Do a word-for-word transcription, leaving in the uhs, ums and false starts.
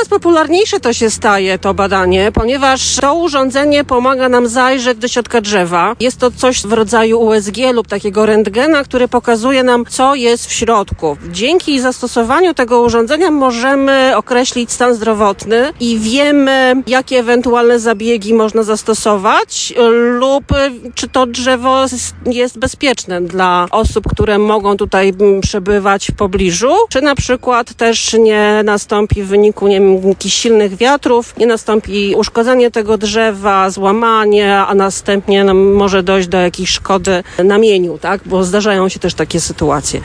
Coraz popularniejsze to się staje, to badanie, ponieważ to urządzenie pomaga nam zajrzeć do środka drzewa. Jest to coś w rodzaju U S G lub takiego rentgena, który pokazuje nam, co jest w środku. Dzięki zastosowaniu tego urządzenia możemy określić stan zdrowotny i wiemy, jakie ewentualne zabiegi można zastosować lub czy to drzewo jest bezpieczne dla osób, które mogą tutaj przebywać w pobliżu, czy na przykład też nie nastąpi w wyniku nie wiem, jakichś silnych wiatrów, nie nastąpi uszkodzenie tego drzewa, złamanie, a następnie no, może dojść do jakiejś szkody na mieniu, tak? Bo zdarzają się też takie sytuacje.